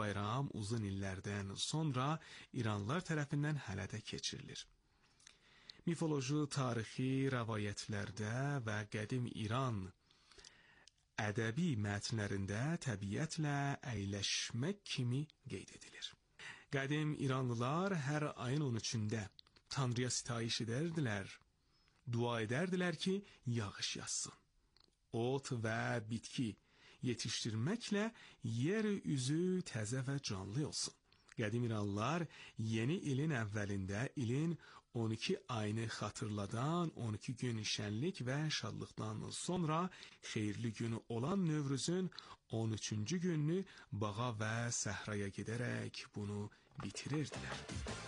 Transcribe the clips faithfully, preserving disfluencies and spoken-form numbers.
bayram uzun illərdən sonra İranlılar tərəfindən hələ də keçirilir. Mifoloji, tarixi rəvayətlərdə və qədim İran ədəbi mətnlərində təbiətlə əyləşmək kimi qeyd edilir. Qədim İranlılar hər ayın on üçündə Tanrıya sitayiş edərdilər, dua edərdilər ki, yağış yazsın. Ot və bitki yetişdirməklə yer üzü təzə və canlı olsun. Qədim İranlılar yeni ilin əvvəlində ilin on iki ayını xatırladan on iki gün şənlik və şadlıqdan sonra xeyirli günü olan Növrüzün on üçüncü gününü bağa və səhraya gedərək bunu bitirirdilər.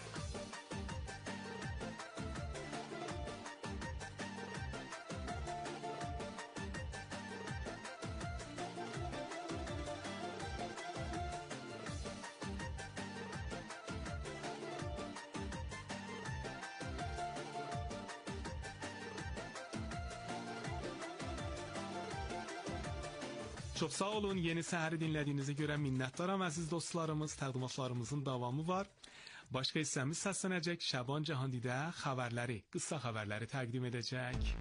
Çox sağ olun, yeni səhəri dinlədiyinizə görə minnətdaram əziz dostlarımız, təqdimatlarımızın davamı var. Başqa hissəmiz səslənəcək, Şaban Cahandidə xəbərləri, qısa xəbərləri təqdim edəcək.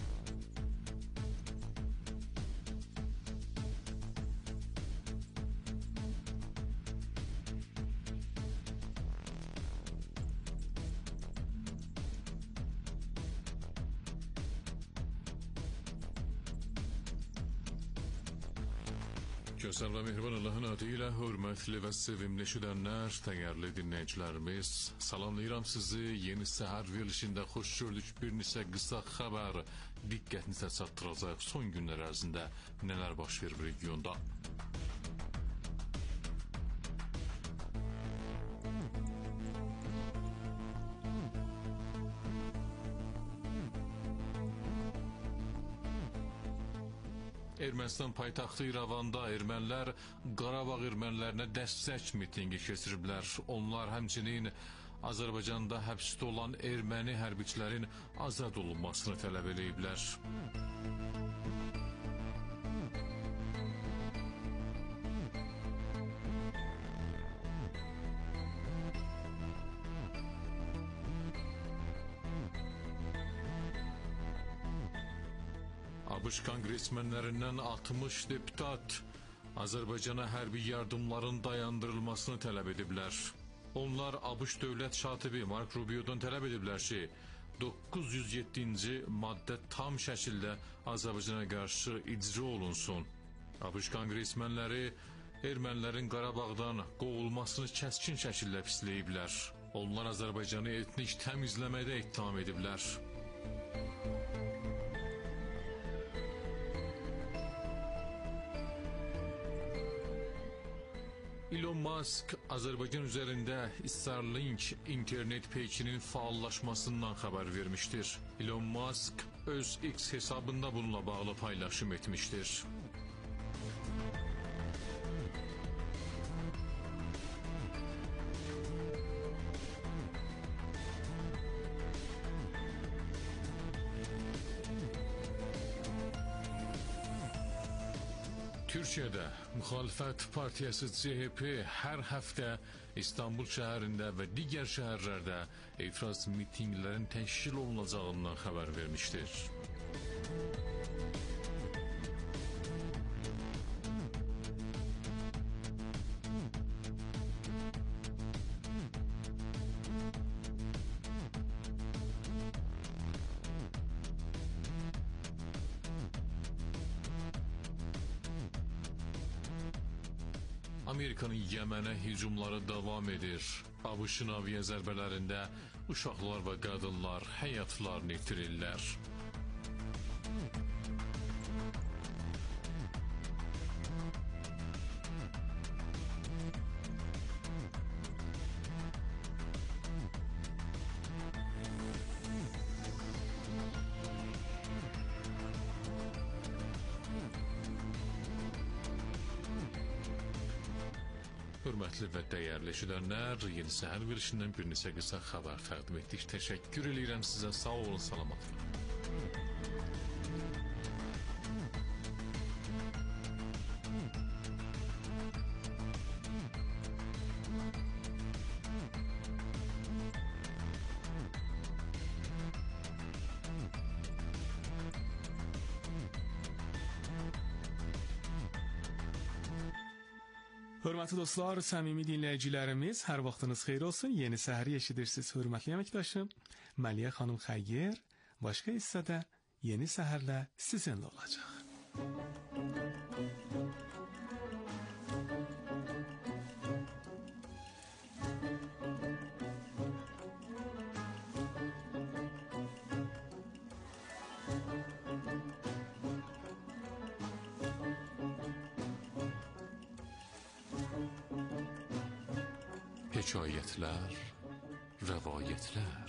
Gözəl və mehriban Allahın adı ilə hörmətli və sevimli eşidənlər, dəyərli dinləyicilərimiz, salamlayıram sizi. Yeni səhər verilişində xoş gördük bir neçə qısa xəbər diqqətinizə çatdıracaq. Son günlər ərzində nələr baş verir regionda? Ermənistan paytaxtı İrəvanda ermənilər Qarabağ ermənilərinə dəstək mitingi keçiriblər. Onlar həmçinin Azərbaycanda həbsdə olan erməni hərbiçilərin azad olunmasını tələb ediblər. ABŞ konqresmenlərindən altmış deputat Azərbaycana hərbi yardımların dayandırılmasını tələb ediblər. Onlar ABŞ dövlət katibi Mark Rubio'dan tələb ediblər ki, doqquz yüz yeddinci maddə tam şəkildə Azərbaycana qarşı icra olunsun. ABŞ konqresmenləri ermənilərin Qarabağdan qovulmasını kəskin şəkildə pisləyiblər. Onlar Azərbaycanı etnik təmizləmədə ittiham ediblər. Elon Musk Azərbaycan üzərində Starlink internet peyçinin faallaşmasından xəbər vermişdir. Elon Musk öz X hesabında bununla bağlı paylaşım etmişdir. Türkiyədə müxalifət partiyası C H P hər həftə İstanbul şəhərində və digər şəhərlərdə etiraz mitinglərin təşkil olunacağından xəbər vermişdir. Amerikanın Yəmənə hücumları davam edir. ABŞ-ın aviya zərbələrində uşaqlar və qadınlar həyatlarını itirirlər. Hörmətli və dəyərli eşidənlər, yeni səhər verilişindən bir neçə qısa xəbər təqdim etdik. Təşəkkür edirəm sizə. Sağ olun, salamat olun. Hörmətli dostlar, səmimi dinləyicilərimiz, hər vaxtınız xeyir olsun. Yeni səhəri eşidirsiniz, hörmətli əməkdaşım. Məliyə xanım Xəyyər, başqa hissədə yeni səhərlə sizinlə olacaq. Hekayətlər, rəvayətlər.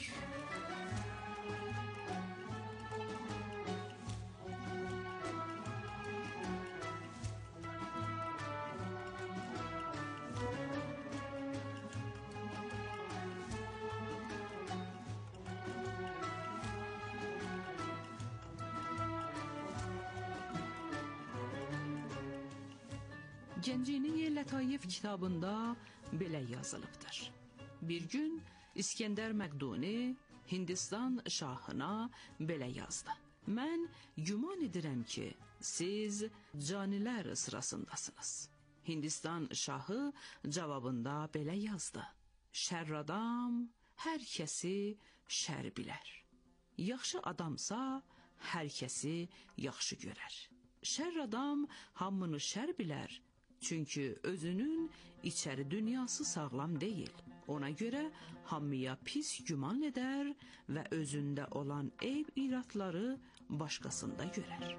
Gəncini Lətayif kitabında belə yazılıbdır. Bir gün İskəndər Məqduni Hindistan şahına belə yazdı. Mən güman edirəm ki, siz canilər sırasındasınız. Hindistan şahı cavabında belə yazdı. Şər adam hər kəsi şər bilər. Yaxşı adamsa hər kəsi yaxşı görər. Şər adam hamını şər bilər. Çünki özünün içəri dünyası sağlam deyil. Ona görə hamıya pis güman edər və özündə olan eyb iratları başqasında görər.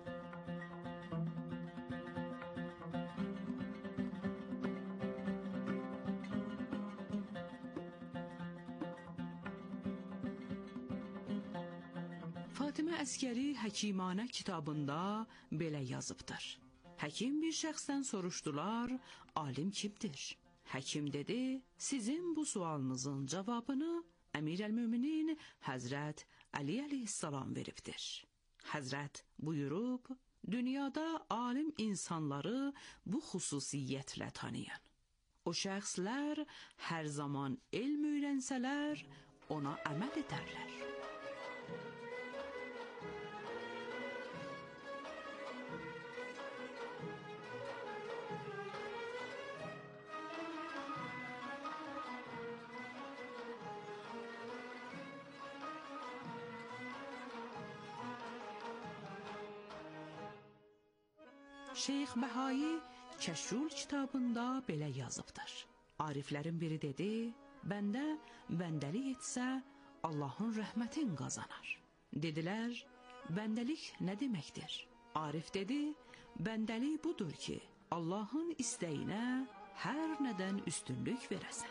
Fatimə Əskəri Həkimanə kitabında belə yazıbdır. Həkim bir şəxsdən soruşdular, alim kimdir? Həkim dedi, sizin bu sualınızın cavabını Əmir-əl-Müminin Həzrət Əli əleyhissalam veribdir. Həzrət buyurub, dünyada alim insanları bu xüsusiyyətlə tanıyan. O şəxslər hər zaman elm öyrənsələr, ona əməl edərlər. Şeyx Bəhayi Kəşrül kitabında belə yazıbdır. Ariflərin biri dedi, bəndə bəndəlik etsə, Allahın rəhmətin qazanar. Dedilər, bəndəlik nə deməkdir? Arif dedi, bəndəlik budur ki, Allahın istəyinə hər nədən üstünlük verəsən.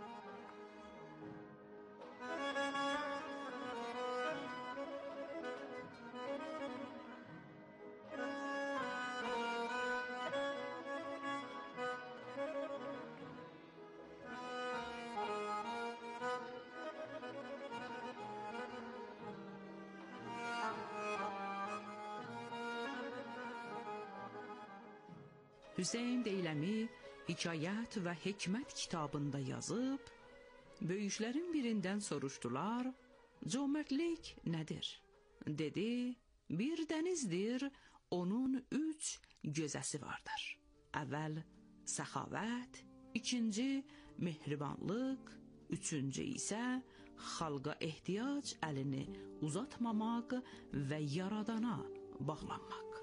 Hüseyn Deyləmi Hikayət və Hikmət kitabında yazıb, böyüklərin birindən soruşdular, cömertlik nədir? Dedi, bir dənizdir, onun üç gözəsi vardır. Əvvəl səxavət, ikinci mehribanlıq, üçüncü isə xalqa ehtiyac əlini uzatmamaq və yaradana bağlanmaq.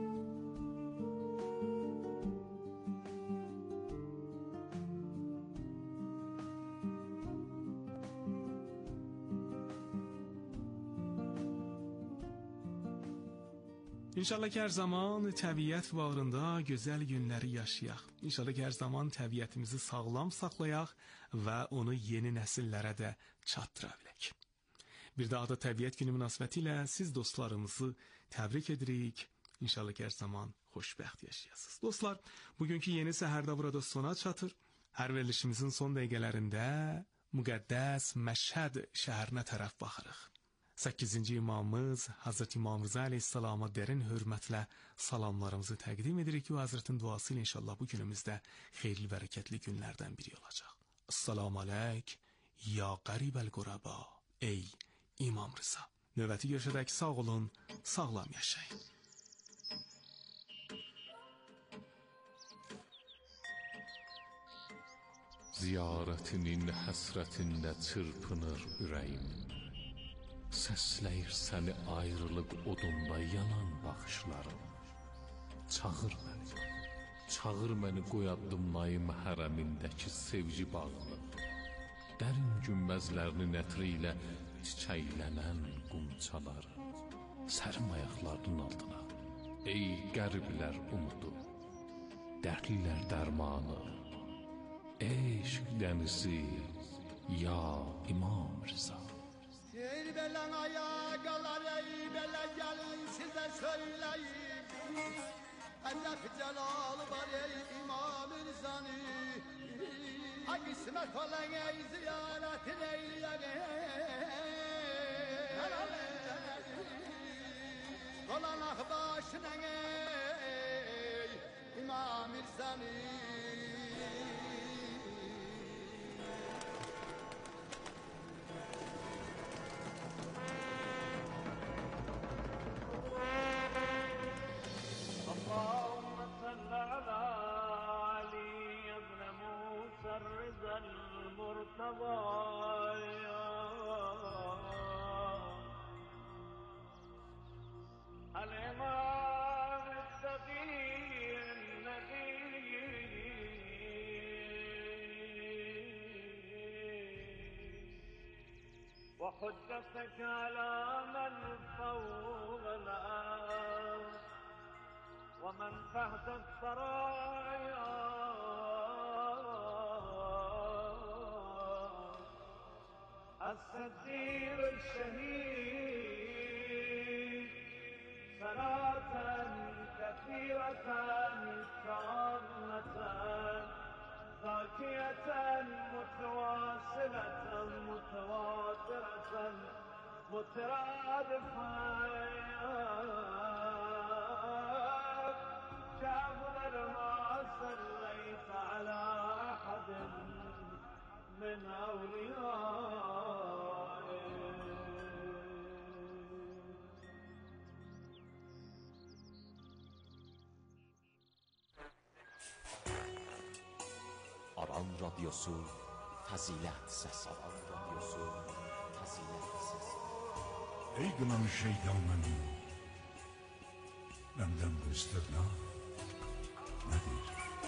İnşallah ki, hər zaman təbiət bağrında gözəl günləri yaşayaq. İnşallah ki, hər zaman təbiətimizi sağlam saxlayaq və onu yeni nəsillərə də çatdıra bilək. Bir daha da təbiət günü münasibətilə siz dostlarımızı təbrik edirik. İnşallah ki, hər zaman xoşbəxt yaşayasınız. Dostlar, bugünkü yeni səhərdə burada sona çatır. Hər verilişimizin son dəqiqələrində müqəddəs Məşhəd şəhərinə tərəf baxırıq. səkkizinci imamımız Hazreti İmam Rıza Aleyhisselam'a derin hürmətlə salamlarımızı təqdim edirik ki, o Hazretin duası ilə inşallah bu günümüzdə xeyirli, bərəkətli günlərdən biri olacaq. Assalamu aleyk, ya qəribəl quraba, ey İmam Rıza. Növbəti görüşədək sağ olun, sağlam yaşayın. Ziyarətinin həsrətində çırpınır ürəyim. Səsləyir səni ayrılıq odunda yanan baxışlarım. Çağır məni, çağır məni qoy addımlayım hərəmindəki sevgi bağını. Dərin günbəzlərinin ətri ilə çiçəklənən qumçaları. Sərim ayaqlarının altına, ey qəriblər umudu, dərdlilər dərmanı, eşq dənizi, ya İmam Rıza. Ey belen ayakalar, ey bele gelin size söyleyeyim. Ellef celal var ey İmam Rıza'nı. Ay kısmet olan ey ziyaretin eyleyeyim. Olan ah başına ey İmam Rıza'nı. اللهم صل على علي بن موسى الرضا المرتضى الإمام التقي النبي وحجتك على من فوق الأرض ومن تحت الثرايا الصديق الشهيد صلاة كثيرة تامة زاكية متواصلة متواترة مترادفة كأفضل ما صليت على أحد من أوليائك. Aran Radyosu Fazilet Sesi. Aran Radyosu Fazilet Sesi. Ey kınamış şeytanın, benden bu istirna nedir?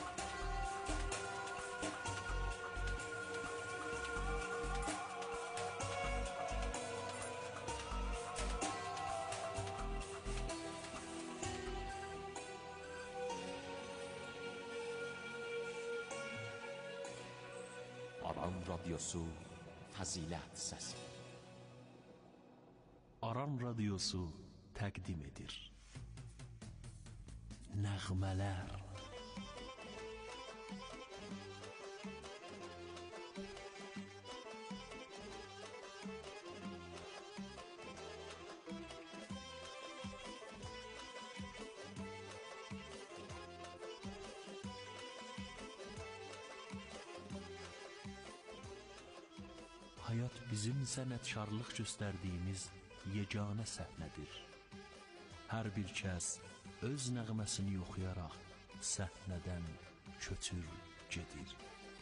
Aran Radyosu Fazilet Sesi. Aran Radyosu təqdim edir. Nəğmələr. Hayat bizim sənətkarlıq göstərdiyimiz yeganə səhnədir. Hər bir kəs öz nəğməsini oxuyaraq səhnədən köçür gedir.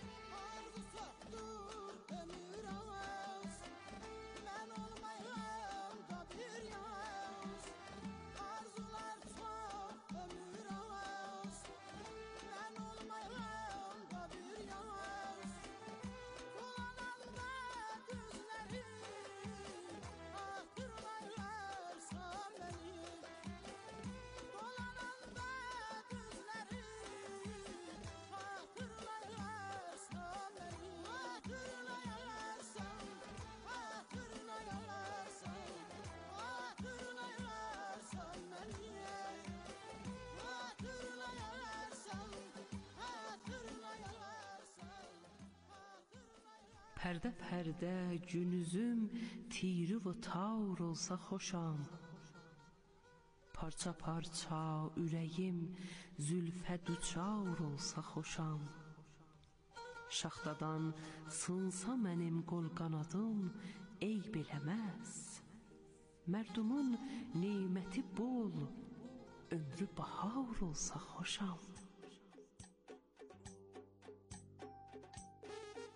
Pərdə pərdə günüzüm tiri və taur olsa xoşam. Parça parça ürəyim zülfə düçar olsa xoşam. Şaxtadan sınsa mənim qol qanadım eyb eləməz. Mərdumun neyməti bol, ömrü bahar olsa xoşam.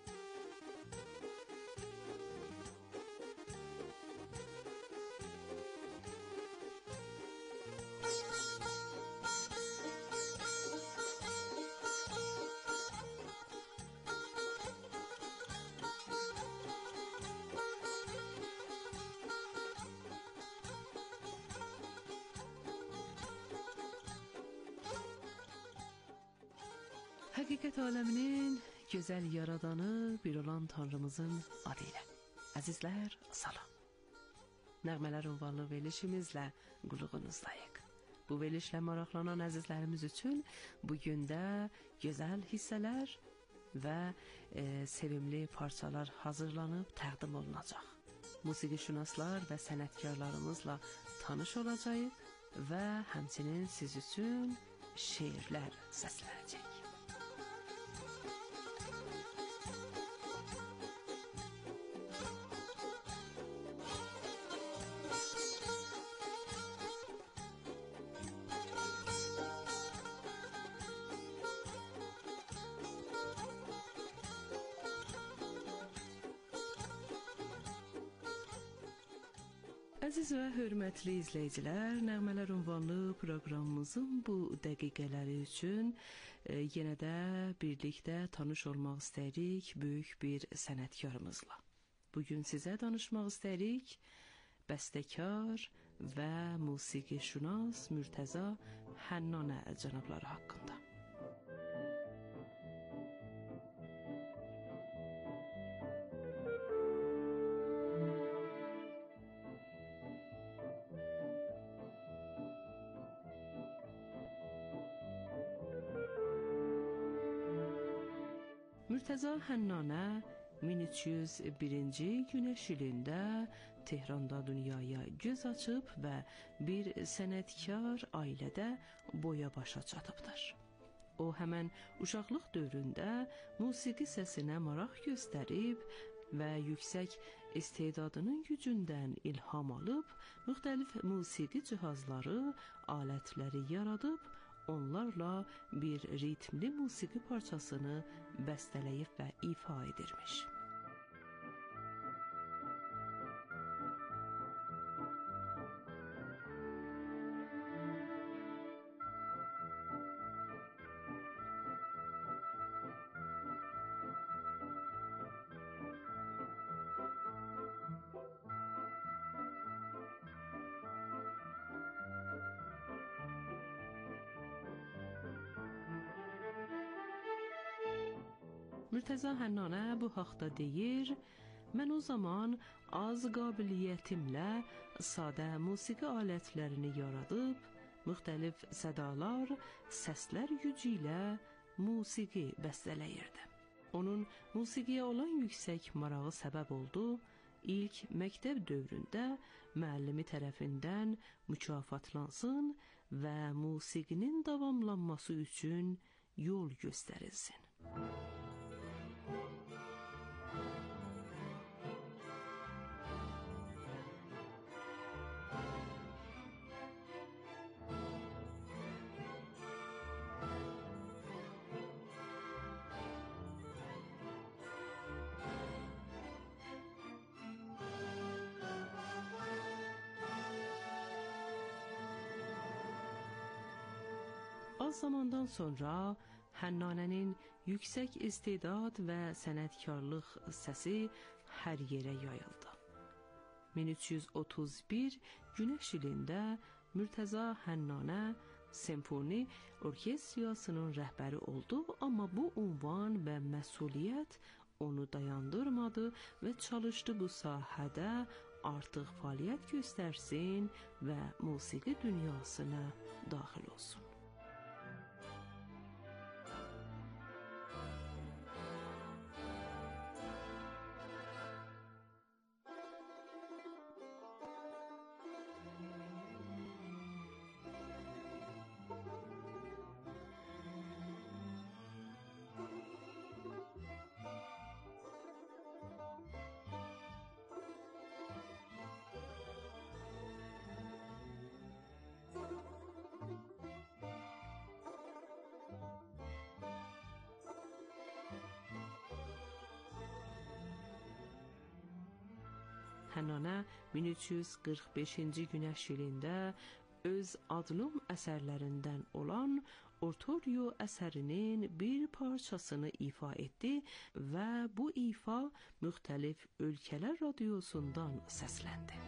Həqiqət aləminin gözəl yaradanı bir olan Tanrımızın adı ilə. Əzizlər, salam. Nəğmələr ünvanlı verilişimizlə qulluğunuzdayıq. Bu verilişlə maraqlanan əzizlərimiz üçün bugün də gözəl hissələr və e, sevimli parçalar hazırlanıb təqdim olunacaq. Musiqişünaslar və sənətkarlarımızla tanış olacağıq və həmçinin siz üçün şeirlər səslənəcək. Əziz və hörmətli izləyicilər, Nəğmələr ünvanlı proqramımızın bu dəqiqələri üçün e, yenə də birlikdə tanış olmaq istəyirik böyük bir sənətkarımızla. Bugün sizə danışmaq istəyirik bəstəkar və musiqişünas Mürtəza Hənnanə cənabları haqqında. Mürtəza Hənnanə min üç yüz birinci günəş ilində Tehranda dünyaya göz açıb və bir sənətkar ailədə boya başa çatıbdır. O həmən uşaqlıq dövründə musiqi səsinə maraq göstərib və yüksək istedadının gücündən ilham alıb, müxtəlif musiqi cihazları, alətləri yaradıb, onlarla bir ritmli musiqi parçasını bəstələyib və ifa edirmiş. Mürtəza Hənnanə bu haqda deyir, mən o zaman az qabiliyyətimlə sadə musiqi alətlərini yaradıb, müxtəlif sədalar, səslər gücü ilə musiqi bəstələyirdim. Onun musiqiyə olan yüksək marağı səbəb oldu, ilk məktəb dövründə müəllimi tərəfindən mükafatlansın və musiqinin davamlanması üçün yol göstərilsin. Az zamandan sonra Hənnanənin yüksək istedad və sənətkarlıq səsi hər yerə yayıldı. min üç yüz otuz bir günəş ilində Mürtəza Hənnanə simfoni orkestriyasının rəhbəri oldu, amma bu ünvan və məsuliyyət onu dayandırmadı və çalışdı bu sahədə artıq fəaliyyət göstərsin və musiqi dünyasına daxil olsun. Hənnanə min üç yüz qırx beşinci günəş ilində öz adlım əsərlərindən olan Oratorio əsərinin bir parçasını ifa etdi və bu ifa müxtəlif ölkələr radiosundan səsləndi.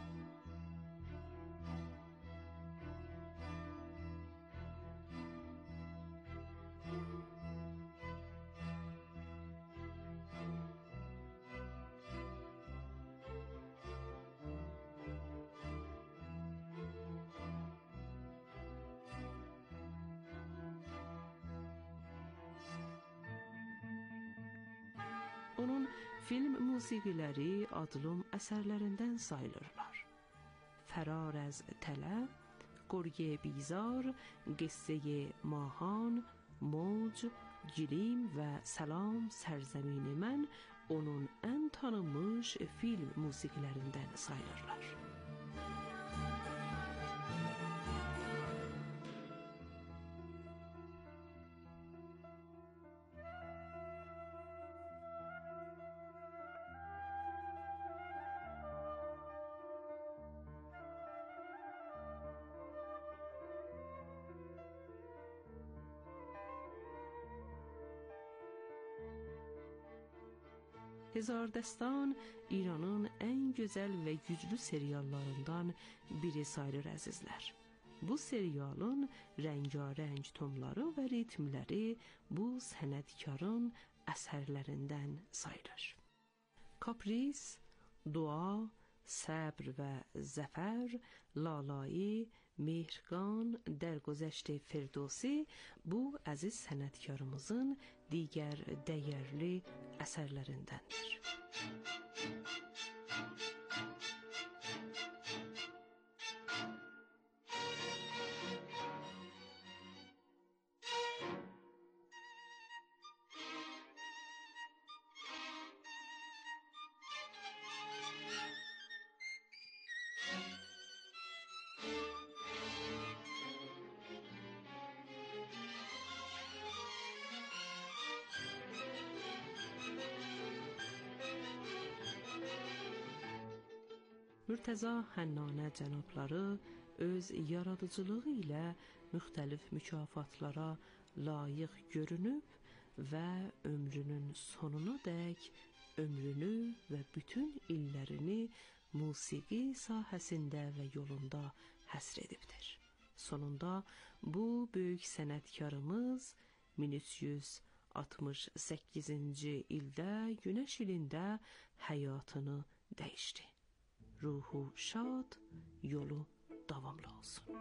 Onun film musiqiləri adlım əsərlərindən sayılırlar. Fərar əz tələ, Qurye Bizar, Qisse Mahan, Mowc, Gilim və Salam Sərzəmini Mən onun ən tanınmış film musiqilərindən sayılırlar. Hezardestan İranın ən gözəl və güclü seriallarından biri sayılır əzizlər. Bu serialın rəngarəng tonları və ritmləri bu sənətkarın əsərlərindən sayılır. Kapris, Dua, Səbr və Zəfər, Lalayı, Mehrigan, Dərgozəşt Firdevsi bu əziz sənətkarımızın digər dəyərli əsərlərindəndir. Mürtəza Hənnanə cənabları öz yaradıcılığı ilə müxtəlif mükafatlara layiq görünüb və ömrünün sonuna dək ömrünü və bütün illərini musiqi sahəsində və yolunda həsr edibdir. Sonunda bu böyük sənətkarımız min üç yüz altmış səkkizinci ildə Günəş ilində həyatını dəyişdi. Ruhu şad, yolu davamlı olsun.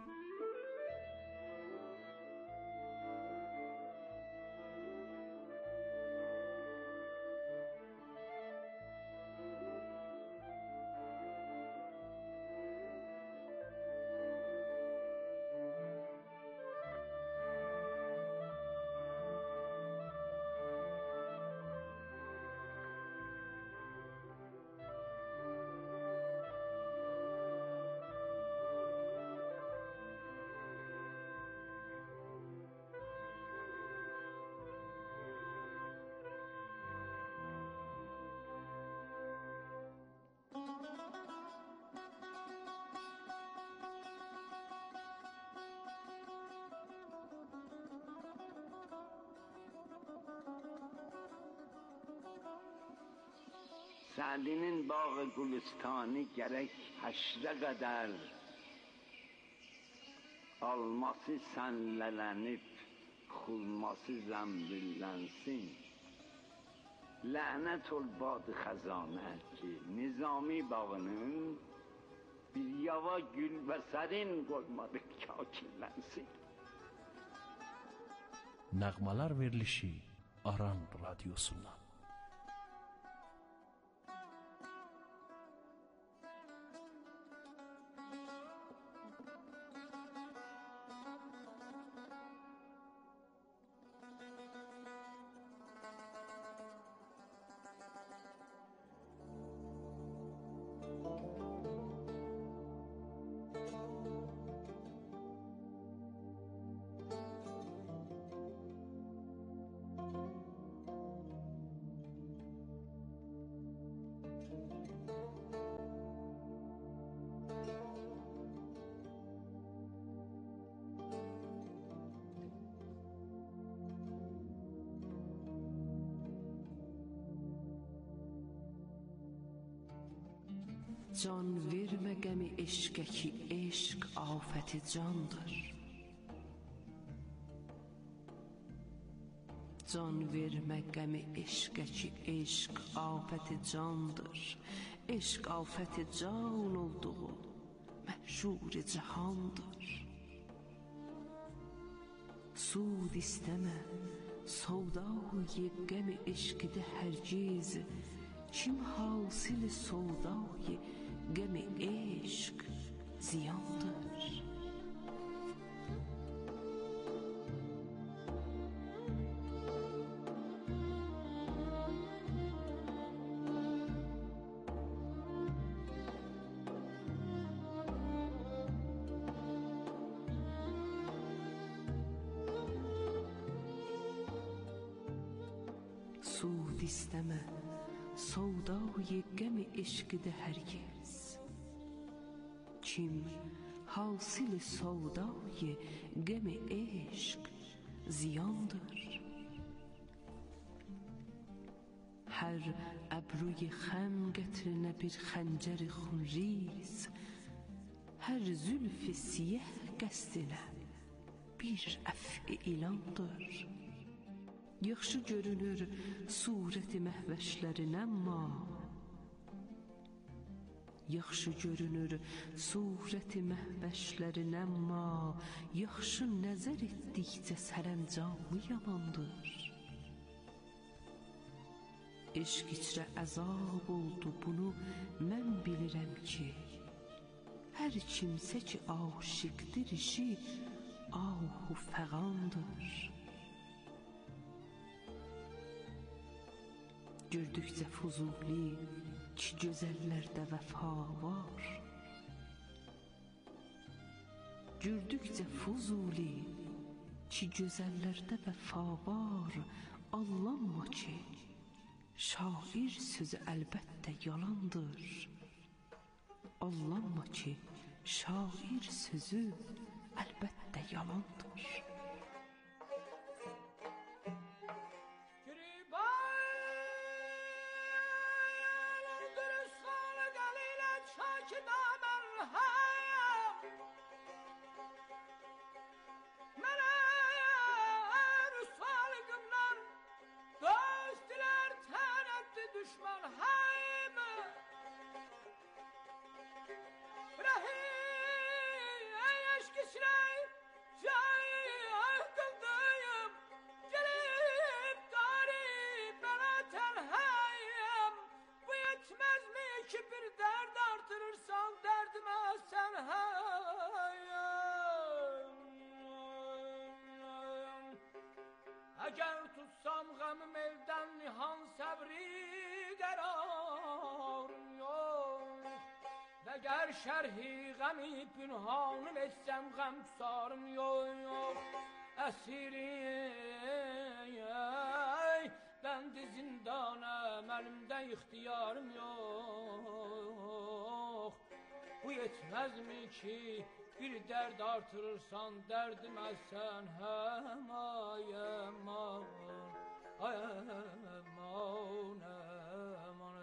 سعدی'nin bağı Gülistanı gerek həşrə qədər alması sənlələnib, xulması zəmbillənsin. Lənət ol bad xəzanə ki, Nizami bağının bir yava gül və sərin qoymadı kakillənsin. Nəğmələr verilişi Aran Radyosu'ndan. Can vermə qəmi eşqə ki, eşq afəti candır. Can vermə qəmi eşqə ki, eşq afəti candır. Eşq afəti can olduğu məhşur cahandır. Sud istəmə, سودای غم عشق ده هرگز چیم حاصل سودای غم عشق زیاندر. سود isteme سودای غم عشق ده هرگز چیم حاصل سودای غم عشق زیاندر. هر ابروی خم گترنه bir خنجر خونریز، her zülfü siyah qəsdinə bir əf'i ilandır. Yaxşı görünür surəti məhvəşlərin, amma yaxşı görünür surəti məhvəşlərin, amma yaxşı nəzər etdikcə sərəncamı yamandır. Eşq içrə əzab oldu, bunu mən bilirəm ki, hər kimsə ki aşiqdir işi ahu fəğandır. Gördükcə Fuzuli ki gözəllərdə vəfa var, gördükcə Fuzuli ki gözəllərdə vəfa var, allanma ki şair sözü əlbəttə yalandır. Allanma ki şair sözü əlbəttə yalandır. Əgər tutsam qəmim eldən nihan səbri qərarım yox, və gər şərhi qəmi pünhanım etsəm qəm tusarım yox. Əsiriyey bəndi zindanəm, əlimdə ixtiyarım yox. Bu yetməzmi ki bir dərd artırırsan dərdimə sən həm ayəman, ayəman, ayəman.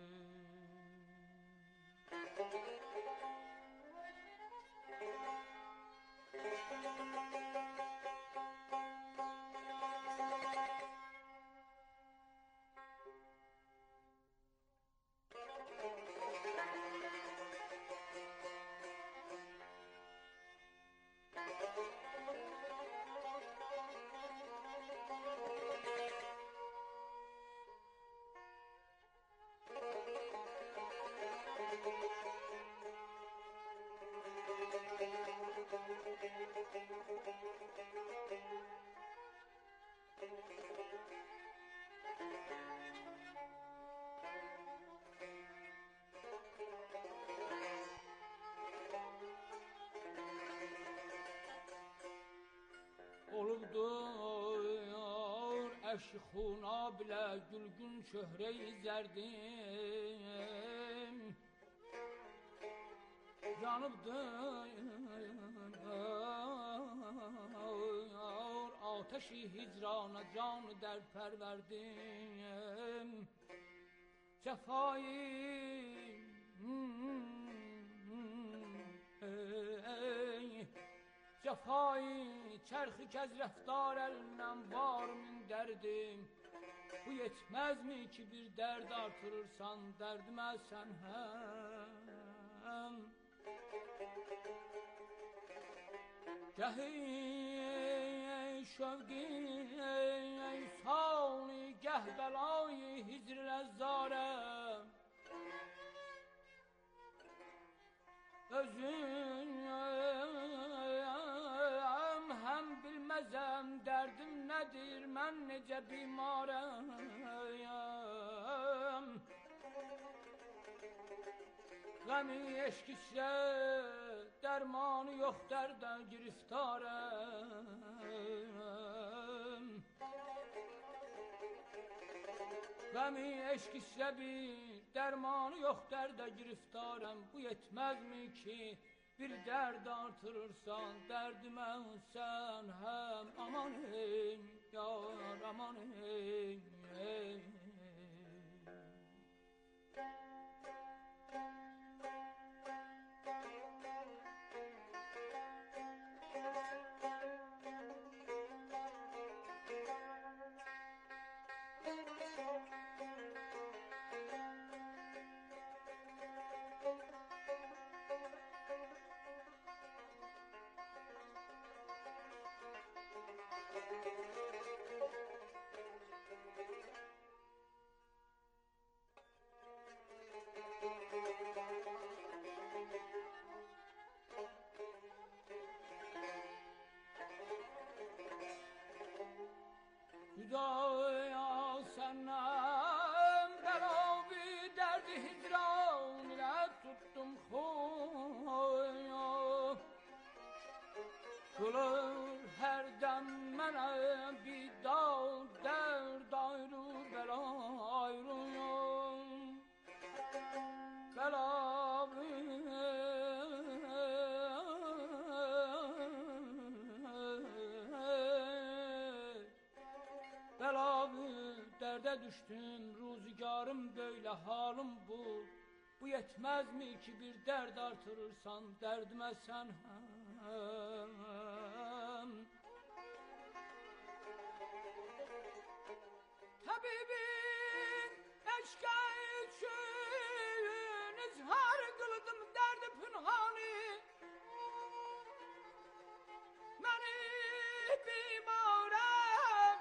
Olubdur əşi xunabilə gülgün çöhrəyi zərdim, yanıbdır ateşi hicrana canı dərd pərverdim. Cəfayı Cəfayı çərxi kəz rəftar əlindən var min dərdim. Bu yetməzmi ki bir dərd artırırsan dərdimə sən həm. Gəhi şövqi حالی گه بلای هجر لزارم özüm hem bilmezem derdim nedir ben nece bimarım gemi eşkişle dermanı yok derden giriftarım gemi eşkişle bir dermanı yok derde giriftarım bu yetmez mi ki bir derd artırırsan derdime sen hem aman ey yar aman ey, ey. Hüdaya senem berabi derdi hicran ile tuttum khoya Kılır her dem mene bir dal derd ayrı bela ayrı berabi Belalı derde düştüm ruzigarım böyle halim bu Bu yetmez mi ki bir dert artırırsan derdime sen hem Tabibin eşka için izhar kıldım derdi pünhani Beni bimarem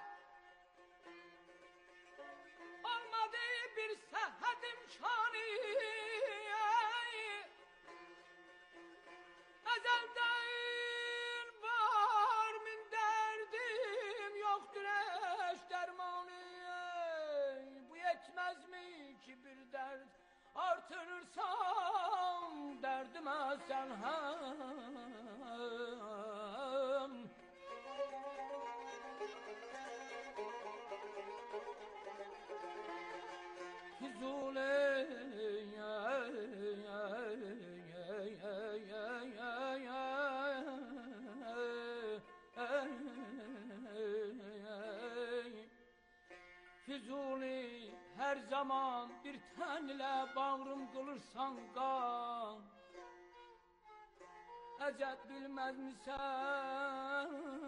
olmadı bir sehet imkani ezelden var min derdim yoktur eş dermanı bu yetmez mi ki bir dert artırırsam derdime sen hem Füzule Füzuli her zaman bir tenle bağrım kılırsan kan Ecet bilmez misin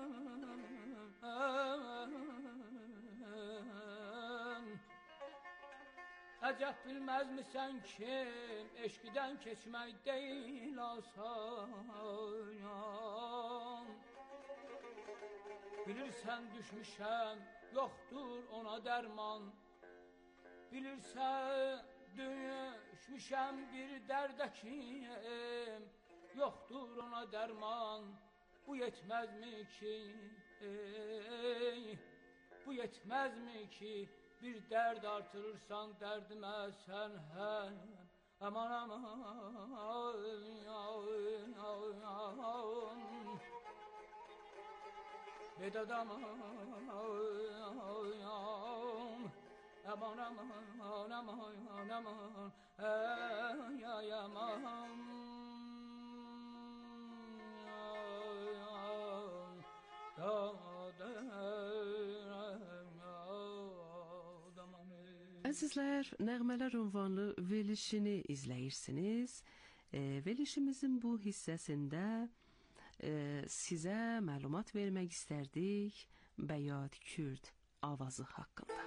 Ecep bilmez misin kim eşkiden keçmek değil asan Bilirsen düşmüşem yoktur ona derman Bilirsen düşmüşem bir derdekim yoktur ona derman Bu yetmez mi ki ey, bu yetmez mi ki bir dert artırırsan derdime sen hem aman aman Vedat aman aman aman aman aman ay aman Əzizlər, Nəğmələr ünvanlı verilişini izləyirsiniz. E, verilişimizin bu hissəsində e, sizə məlumat vermək istərdik Bəyad Kürd avazı haqqında.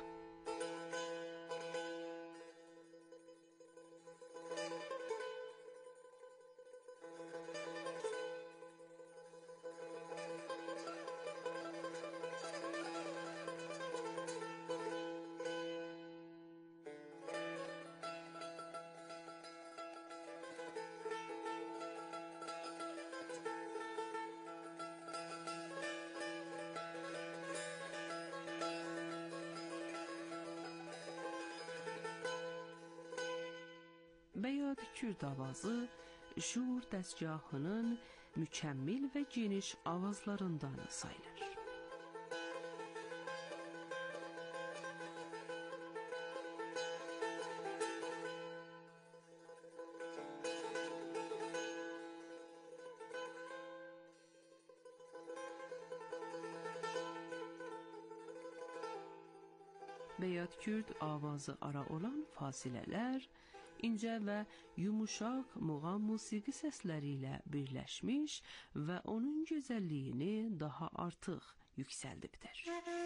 Bəyad Kürd avazı şuur dəstgahının mükəmmel və geniş avazlarından sayılır. Bəyad Kürd avazı ara olan fasilələr, incə və yumuşaq muğam musiqi səsləri ilə birləşmiş və onun gözəlliyini daha artıq yüksəldibdir.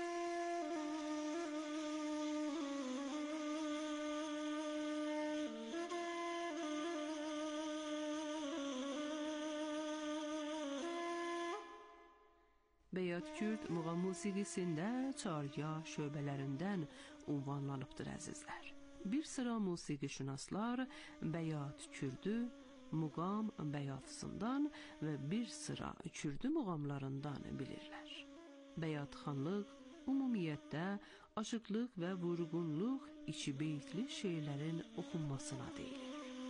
Bəyad Kürd muğam musiqisində çargah şöbələrindən ünvanlanıbdır əzizlər. Bir sıra musiqişünaslar Bəyad Kürdü muğam bəyadısından və bir sıra Kürdü muğamlarından bilirlər. Bəyadxanlıq ümumiyyətlə aşıqlıq və vurğunluq içi beytli şeirlərin oxunmasına deyilir.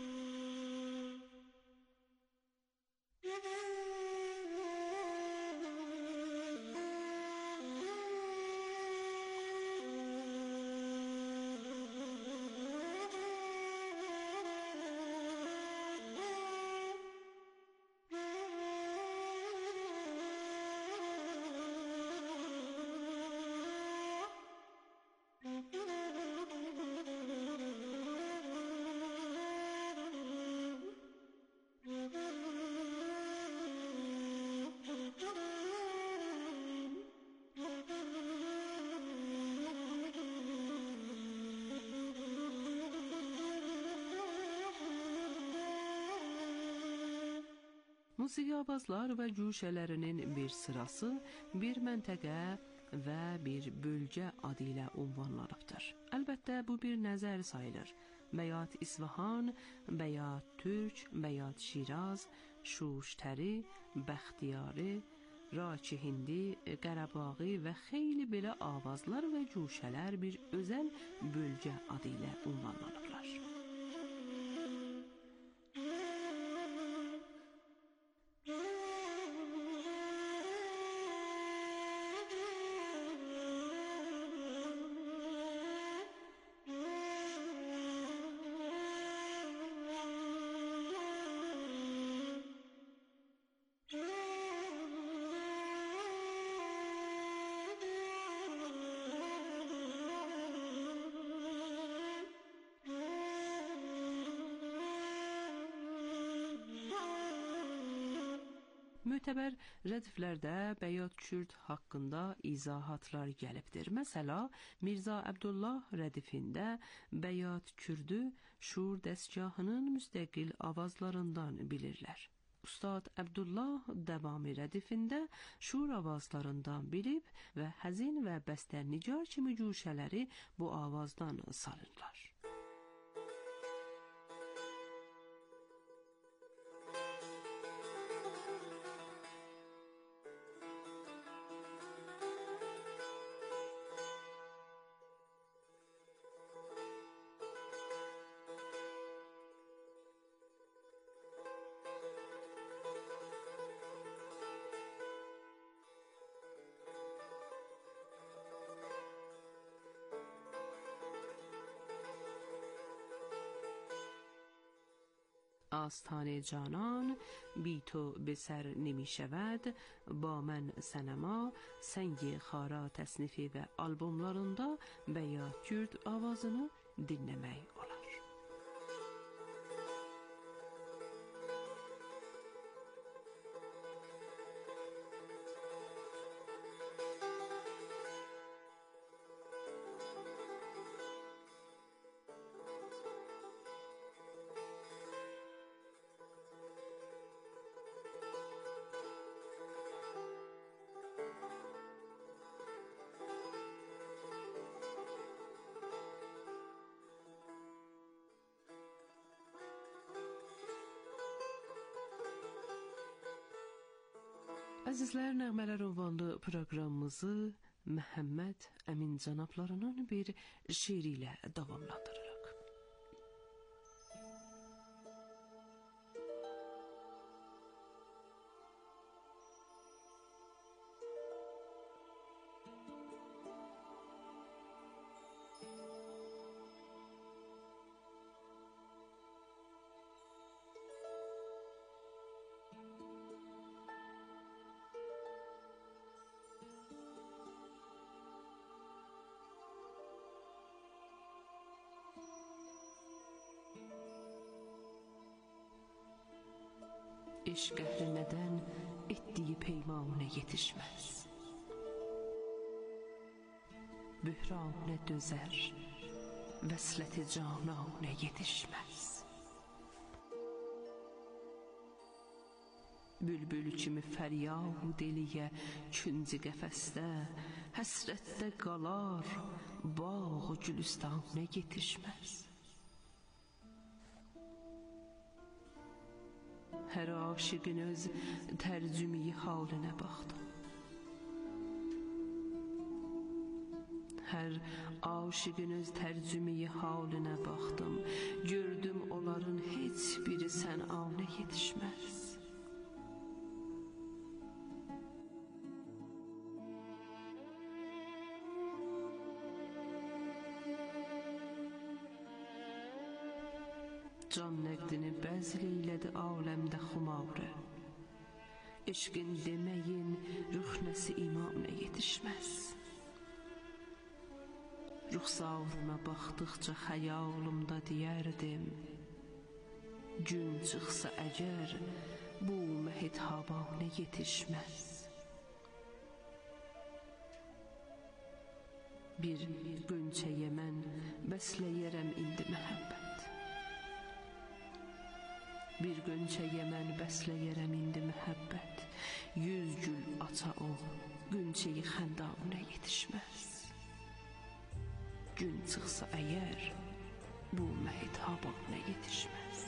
Musiqi avazlar və cüşələrinin bir sırası bir məntəqə və bir bölgə adı ilə ünvanlanıbdır. Əlbəttə bu bir nəzər sayılır. Bəyad İsfahan, Bəyad Türk, Bəyad Şiraz, Şuştəri, Bəxtiyari, Raki Hindi, Qarabağı və xeyli belə avazlar və cüşələr bir özəl bölgə adı ilə ünvanlanıblar. Mötəbər rədiflərdə Bəyad Kürd haqqında izahatlar gəlibdir. Məsəla, Mirzə Əbdullah rədifində Bəyad Kürdü şuur dəstgahının müstəqil avazlarından bilirlər. Ustad Əbdullah Dəvami rədifində şuur avazlarından bilib və həzin və bəstənicar kimi cüşələri bu avazdan salırlar. آستان جانان بی تو به سر نمی شود با من سنما سنگ خارا təsnifi və albomlarında Bəyad Kürd avazını dinləmək olar. Əzizlər, Nəğmələr ünvanlı proqramımızı Məhəmməd Əmin cənablarının bir şeiri ilə davamlandırırıq. eşq əhlindən etdiyi peymanə yetişməz. Bühranə dözər, vəsləti cananə yetişməz. Bülbül kimi fəryad eləyə künci qəfəsdə, həsrətdə qalar, bağ gülüstanə yetişməz. Hər aşiqin öz tərcümi halinə baxdım. Hər aşiqin öz tərcümi halinə baxdım. Gördüm onların heç biri sənanə yetişməz. Can nəqdini bəzl eylədi aləmdə xumarı. Eşqin deməyin rüxnəsi imanə yetişməz. Ruxsarına baxdıqca xəyalımda deyərdim, gün çıxsa əgər bu məhitabanə yetişməz. Bir gönçəyə mən bəsləyərəm indi məhəbbət. Bir gönçəyə mən bəsləyərəm indi məhəbbət. Yüz gül aça o, gönçəyi xəndanə yetişməz. Gün çıxsa əgər, bu məhitabanə yetişməz.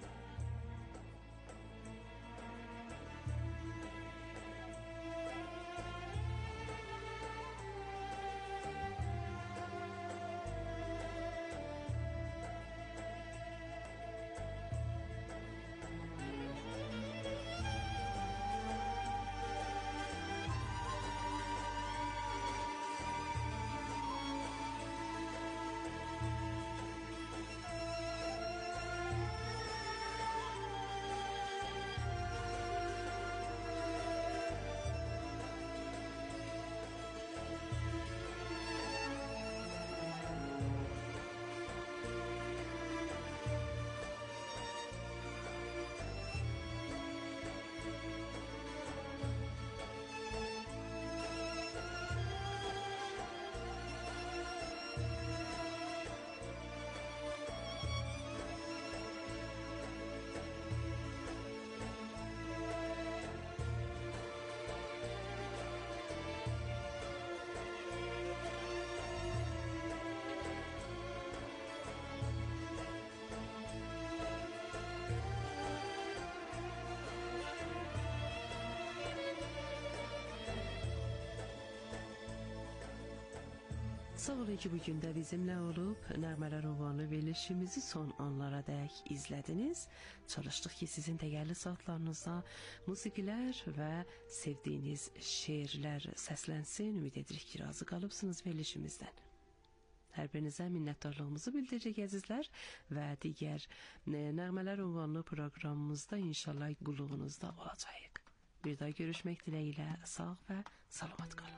Sağ olun ki bugün de bizimle olup Nəğmələr ünvanlı verilişimizi son anlara dək izlediniz. Çalıştık ki sizin değerli saatlarınızda musiqiler ve sevdiğiniz şiirler səslənsin. Ümid edirik ki razı kalıpsınız verilişimizden. Hər birinizə minnətdarlığımızı bildirəcək əzizlər və digər Nəğmələr ünvanlı proqramımızda inşallah qulluğunuzda olacağıq. Bir daha görüşmək diləyilə sağ və salamat qalın.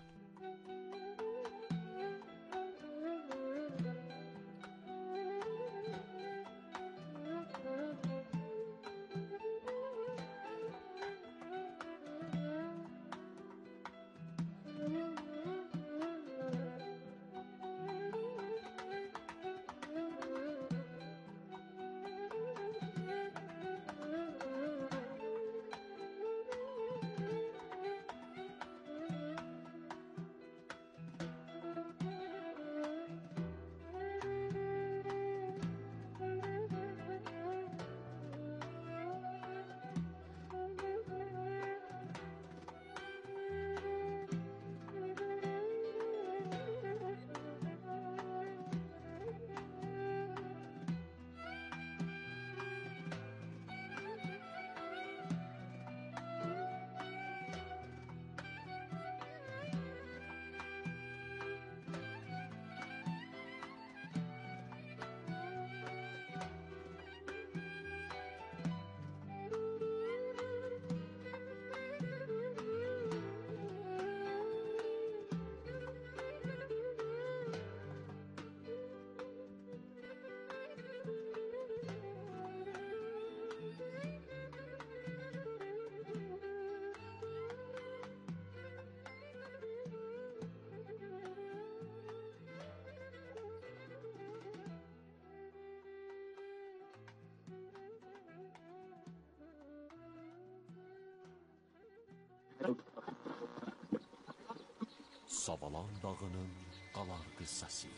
Savalan dağının qalar qıssası.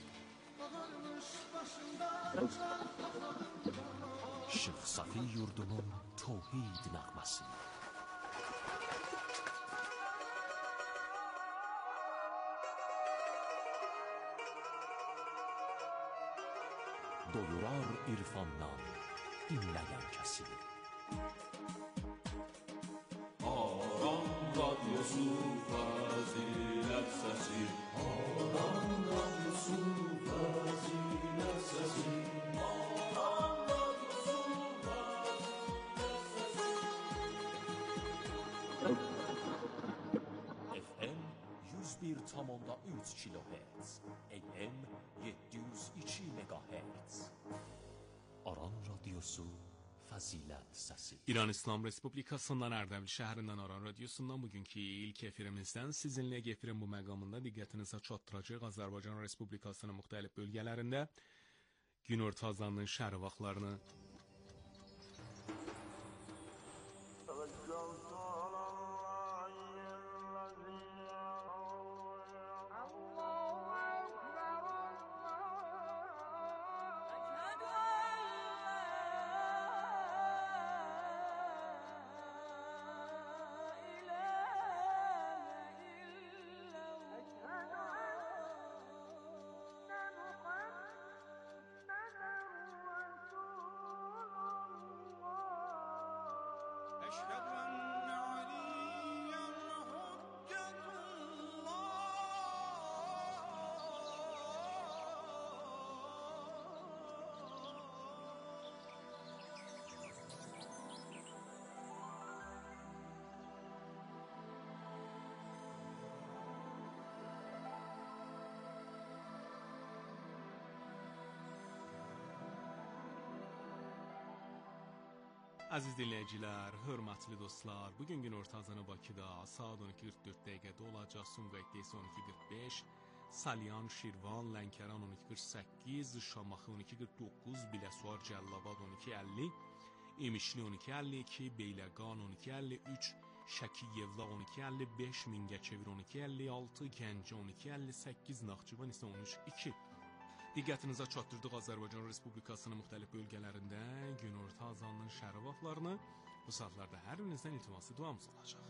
Şeyx Safi yurdunun tövhid nəğməsi. Doyurar irfandan dinləyən kəsi. Aran radyosu fazilət səsi. Aran radyosu fazilət səsi. Aran radyosu fazilət səsi. F M yüz bir tam onda üç kilohertz, A M yedi yüz iki megahertz. Aran radyosu Fazilet Sesi. İran İslam Respublikasından Ərdəbil şəhərindən Aran radyosundan bugünkü ilk efirimizdən sizinlə efirin bu məqamında diqqətinizə çatdıracağıq. Azərbaycan Respublikasının müxtəlif bölgələrində günorta azanının şəhər vaxtlarını Əziz dinləyicilər, hörmətli dostlar, bugün günorta azanı Bakıda saat on iki qırx dörd dəqiqədə olacaq. Sumqayıtda isə on iki qırx beş, Salyan, Şirvan, Lənkəran on iki qırx səkkiz, Şamaxı on iki qırx doqquz, Biləsuvar, Cəllabad on iki əlli, İmişli on iki əlli iki, Beyləqan on iki əlli üç, Şəki Yevla on iki əlli beş, Mingəçevir on iki əlli altı, Gəncə on iki əlli səkkiz, Naxçıvan isə on üç iki. Diqqətinizə çatdırdıq Azərbaycan Respublikasının müxtəlif bölgələrində günorta azanının şəhər vaxtlarını. Bu saatlarda hər birinizdən iltiması duamız olacaq.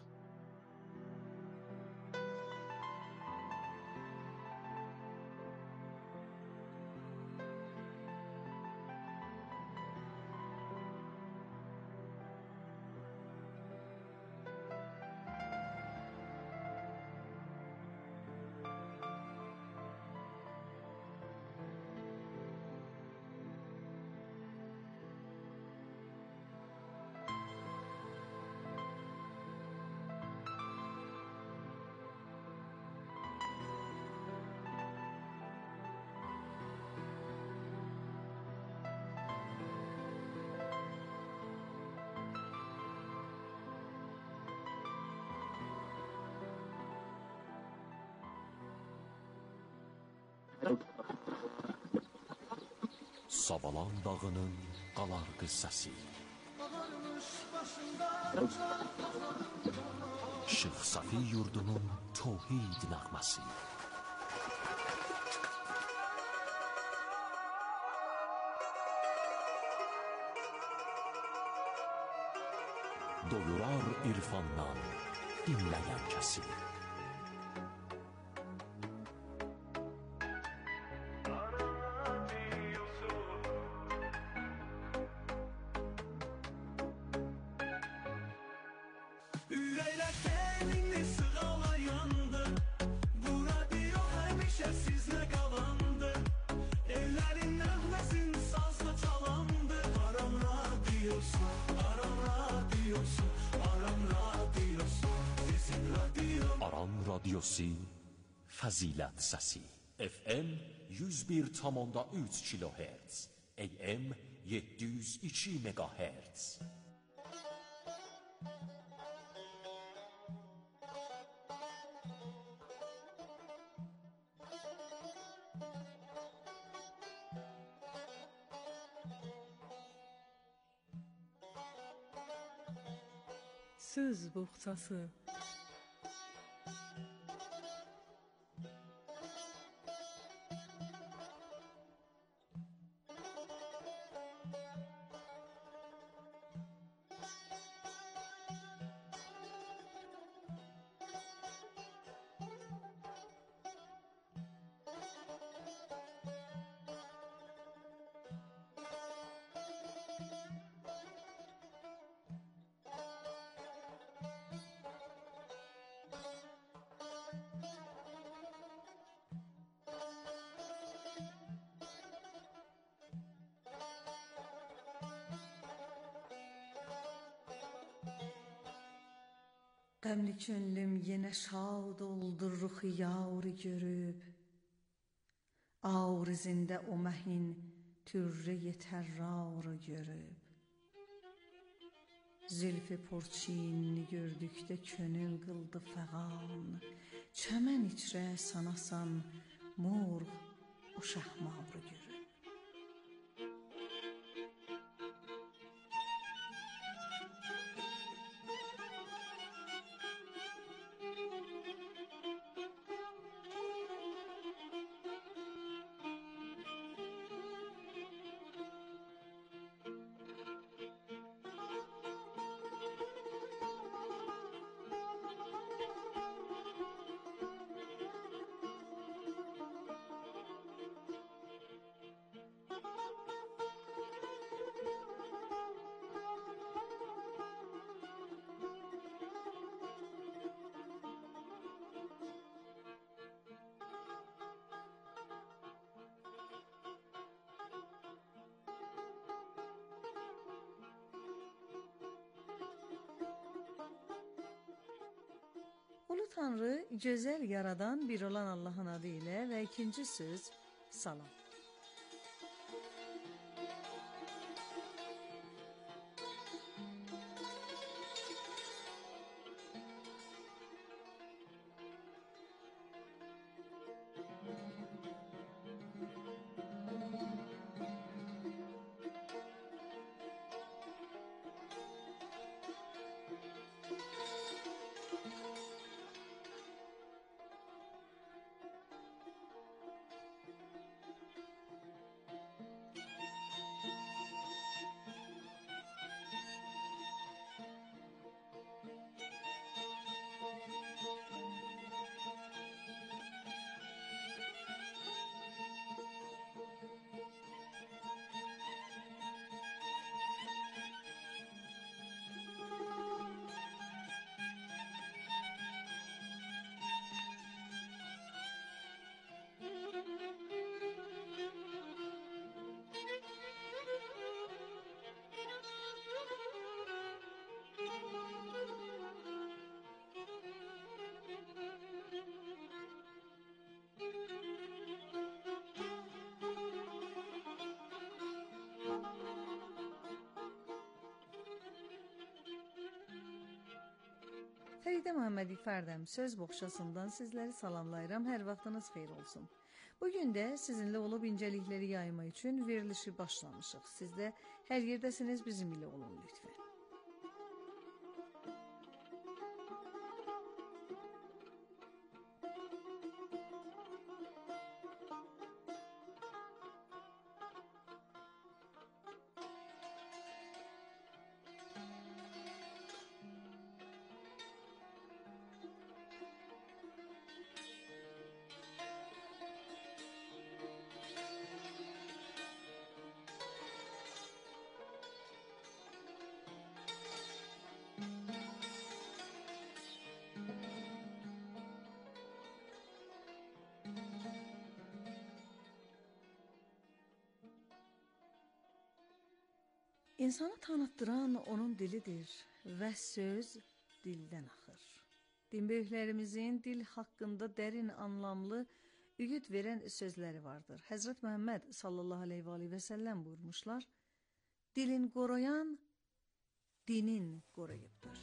Savalan dağının qalar qıssası. Şeyx Safi yurdunun tövhid nəğməsi. Doyurar irfandan dinləyən kəsi. Radyosu Fazilet Sesi. F M yüz bir tam onda üç kilohertz, A M yedi yüz iki megahertz. Söz boğçası. Qəmli könlüm yenə şad oldu ruxu yarı görüb. Ağrızında o məhin türrə tərrarı görüb. Zülfü porçinini gördükdə könül qıldı fəğan. Çəmən içrə sanasan murğ o şəhmarı görüb. Ulu Tanrı, gözəl yaradan bir olan Allahın adı ilə və ikinci söz salam. Fəridə Məhəmmədi Fərdəm söz boğçasından sizləri salamlayıram, hər vaxtınız xeyir olsun. Bugün də sizinlə olub incəlikləri yayma üçün verilişi başlamışıq. Siz də hər yerdəsiniz, bizim ilə olun lütfən. İnsanı tanıtdıran onun dilidir və söz dildən axır. Din böyüklərimizin dil haqqında dərin anlamlı üğüd verən sözləri vardır. Həzrət Məhəmməd sallallahu aleyhi və səlləm buyurmuşlar, dilin qoruyan dinin qoruyubdur.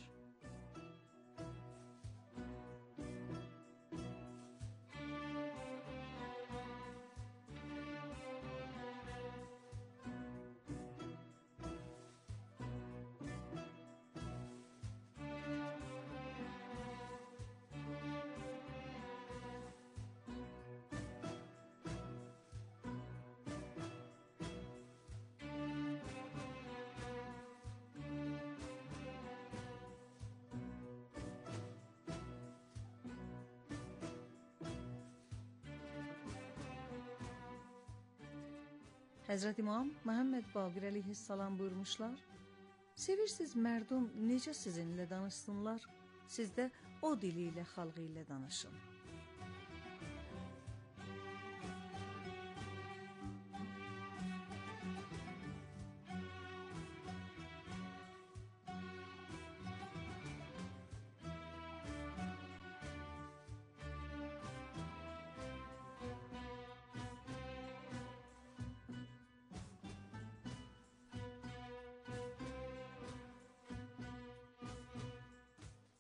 Həzrət İmam Məhəmməd Baqir əleyhissalam buyurmuşlar, sevirsiniz mərdum necə sizinlə danışsınlar, siz də o dili ilə xalqı ilə danışın.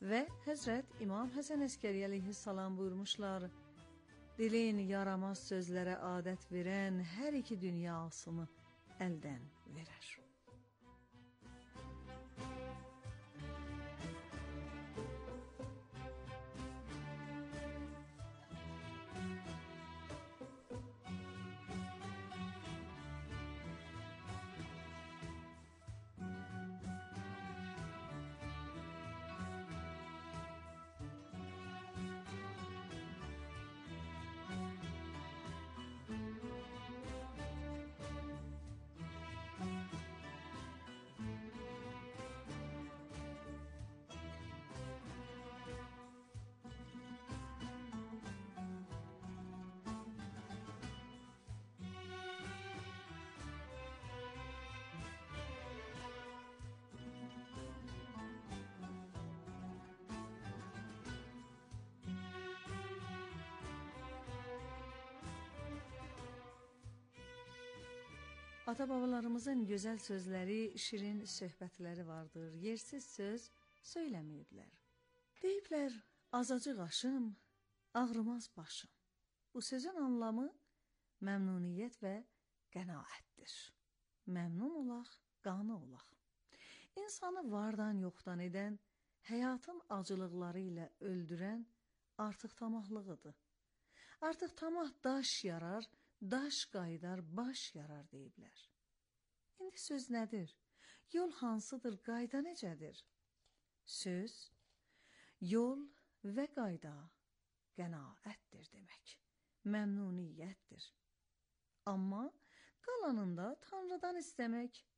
Və Həzrət İmam Həsən Əskəri əleyhissalam buyurmuşlar, dilin yaramaz sözlərə adət verən hər iki dünyasını əldən verər. Ata-babalarımızın gözəl sözləri, şirin söhbətləri vardır. Yersiz söz söyləməyiblər. Deyiblər, azacıq aşım, ağrımaz başım. Bu sözün anlamı məmnuniyyət və qənaətdir. Məmnun olaq, qane olaq. İnsanı vardan yoxdan edən, həyatın acılıqları ilə öldürən artıq tamahlığıdır. Artıq tamah daş yarar, daş qaydar, baş yarar deyiblər. İndi söz nədir? Yol hansıdır, qayda necədir? Söz, yol və qayda qənaətdir demək, məmnuniyyətdir. Amma qalanında Tanrıdan istəmək